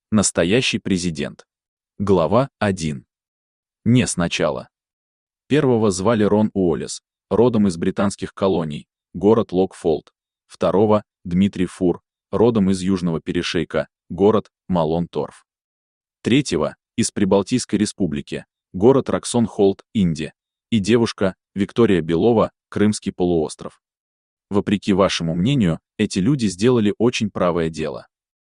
Настоящий президент. Глава 1. Не сначала. Первого звали Рон Уоллес, родом из британских колоний, город Локфолд. Второго — Дмитрий Фур, родом из Южного Перешейка, город Малон-Торф. Третьего — из Прибалтийской республики, город Роксон-Холд, Индия. И девушка Виктория Белова, Крымский полуостров. Вопреки вашему мнению, эти люди сделали очень правое дело.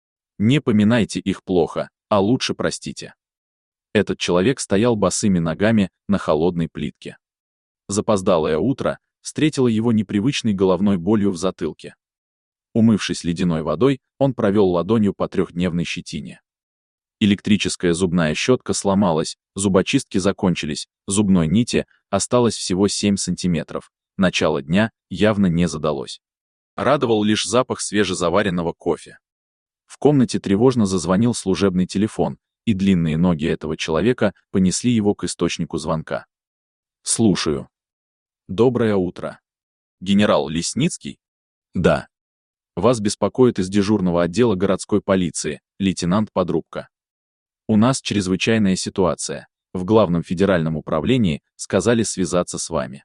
Не поминайте их плохо, а лучше простите. Этот человек стоял босыми ногами на холодной плитке. Запоздалое утро встретило его непривычной головной болью в затылке. Умывшись ледяной водой, он провел ладонью по трехдневной щетине. Электрическая зубная щетка сломалась, зубочистки закончились, зубной нити осталось всего 7 сантиметров. Начало дня явно не задалось. Радовал лишь запах свежезаваренного кофе. В комнате тревожно зазвонил служебный телефон, и длинные ноги этого человека понесли его к источнику звонка. «Слушаю». «Доброе утро. Генерал Лесницкий?» «Да. Вас беспокоит из дежурного отдела городской полиции, лейтенант Подрубко. У нас чрезвычайная ситуация. В главном федеральном управлении сказали связаться с вами».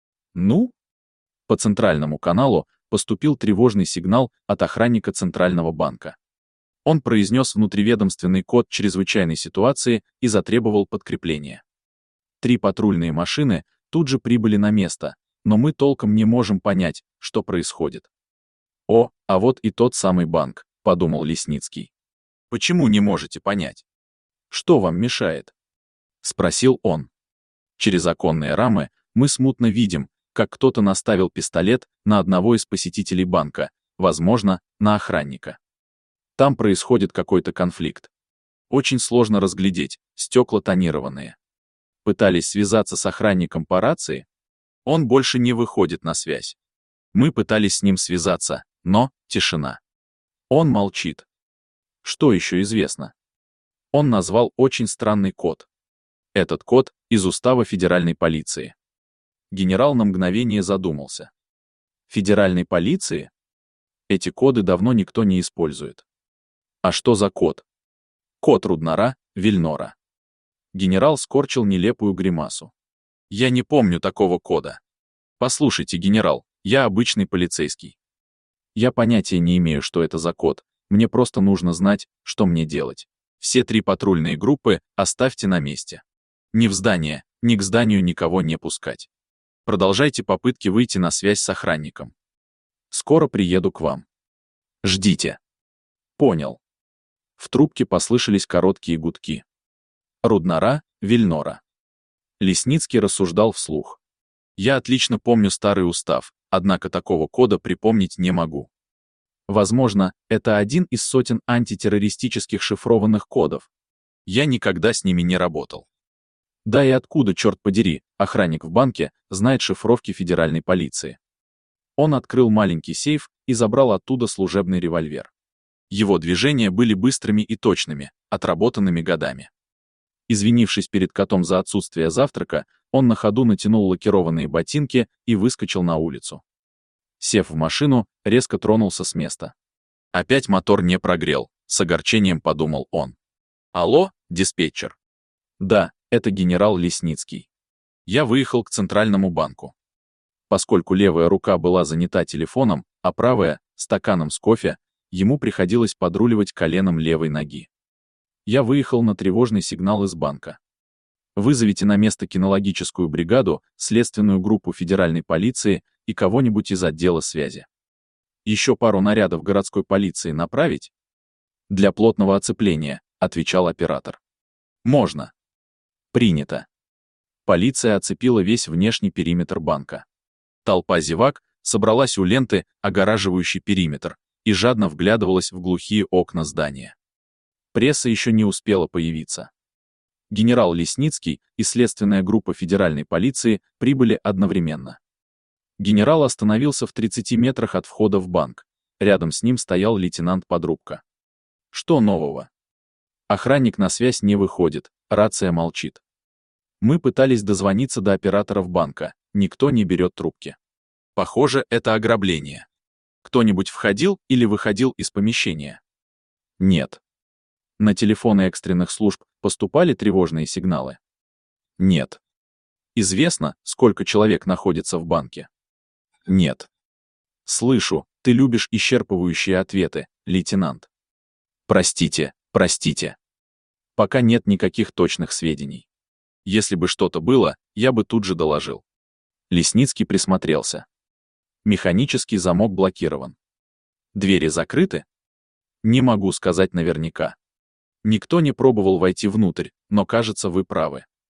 «Ну?» По центральному каналу поступил тревожный сигнал от охранника Центрального банка. Он произнес внутриведомственный код чрезвычайной ситуации и затребовал подкрепления. 3 патрульные машины тут же прибыли на место, но мы толком не можем понять, что происходит. «О, а вот и тот самый банк», — подумал Лесницкий. «Почему не можете понять? Что вам мешает?» — спросил он. Через оконные рамы мы смутно видим, как кто-то наставил пистолет на одного из посетителей банка, возможно, на охранника. Там происходит какой-то конфликт. Очень сложно разглядеть, стекла тонированные. Пытались связаться с охранником по рации. Он больше не выходит на связь. Мы пытались с ним связаться, но тишина. Он молчит. Что еще известно? Он назвал очень странный код. Этот код из устава федеральной полиции. Генерал на мгновение задумался. Федеральной полиции? Эти коды давно никто не использует. А что за код? Код Руднара, Вильнора. Генерал скорчил нелепую гримасу. Я не помню такого кода. Послушайте, генерал, я обычный полицейский. Я понятия не имею, что это за код. Мне просто нужно знать, что мне делать. Все 3 патрульные группы оставьте на месте. Ни в здание, ни к зданию никого не пускать. Продолжайте попытки выйти на связь с охранником. Скоро приеду к вам. Ждите. Понял. В трубке послышались короткие гудки. Руднара, Вильнора. Лесницкий рассуждал вслух. Я отлично помню старый устав, однако такого кода припомнить не могу. Возможно, это один из сотен антитеррористических шифрованных кодов. Я никогда с ними не работал. Да и откуда, черт подери, охранник в банке знает шифровки федеральной полиции? Он открыл маленький сейф и забрал оттуда служебный револьвер. Его движения были быстрыми и точными, отработанными годами. Извинившись перед котом за отсутствие завтрака, он на ходу натянул лакированные ботинки и выскочил на улицу. Сев в машину, резко тронулся с места. Опять мотор не прогрел, с огорчением подумал он. Алло, диспетчер. Да, это генерал Лесницкий. Я выехал к Центральному банку. Поскольку левая рука была занята телефоном, а правая — стаканом с кофе, ему приходилось подруливать коленом левой ноги. Я выехал на тревожный сигнал из банка. Вызовите на место кинологическую бригаду, следственную группу федеральной полиции и кого-нибудь из отдела связи. Еще пару нарядов городской полиции направить? Для плотного оцепления, отвечал оператор. Можно. Принято. Полиция оцепила весь внешний периметр банка. Толпа зевак собралась у ленты, огораживающей периметр, и жадно вглядывалась в глухие окна здания. Пресса еще не успела появиться. Генерал Лесницкий и следственная группа федеральной полиции прибыли одновременно. Генерал остановился в 30 метрах от входа в банк. Рядом с ним стоял лейтенант Подрубко. Что нового? Охранник на связь не выходит, рация молчит. Мы пытались дозвониться до операторов банка, никто не берет трубки. Похоже, это ограбление. Кто-нибудь входил или выходил из помещения? Нет. На телефоны экстренных служб поступали тревожные сигналы? Нет. Известно, сколько человек находится в банке? Нет. Слышу, ты любишь исчерпывающие ответы, лейтенант. Простите, простите. Пока нет никаких точных сведений. Если бы что-то было, я бы тут же доложил. Лесницкий присмотрелся. Механический замок блокирован. Двери закрыты? Не могу сказать наверняка. Никто не пробовал войти внутрь, но кажется, вы правы.